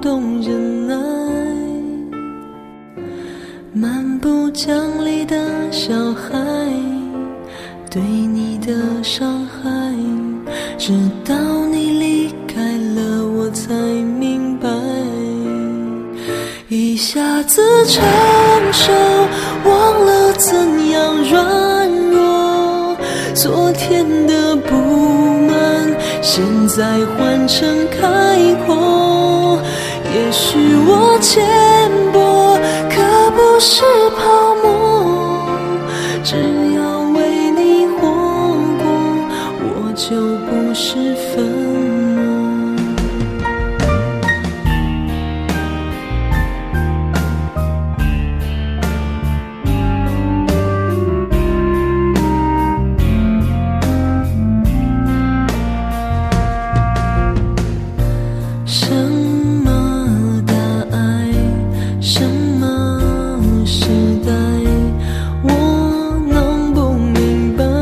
懂忍耐，漫不讲理的小孩，对你的伤害，直到你离开了我才明白，一下子成熟，忘了怎样软弱，昨天的不满现在换成开阔，也许我浅薄，可不是泡沫，只要为你活过，我就不是粉末。什么大爱，什么时代，我弄不明白，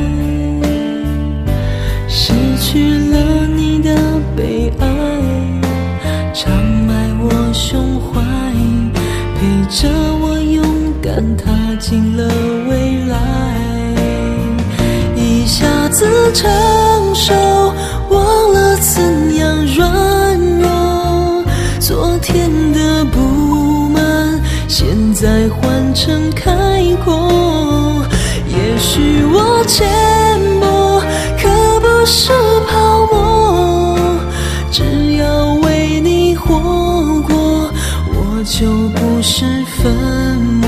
失去了你的悲哀，常埋我胸怀，陪着我勇敢踏进了未来，一下子成熟，忘了怎样软弱，昨天的不满现在换成开阔，也许我浅薄，可不是泡沫，只要为你活过，我就不是粉末。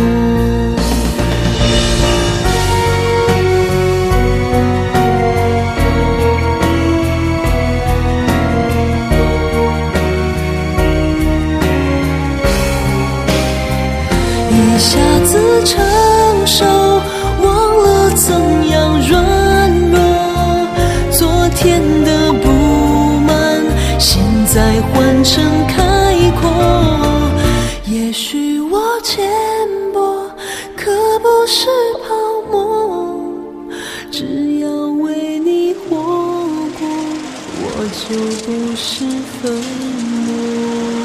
一下子成熟，忘了怎样软弱，昨天的不满现在换成开阔，也许我浅薄，可不是泡沫，只要为你活过，我就不是粉末。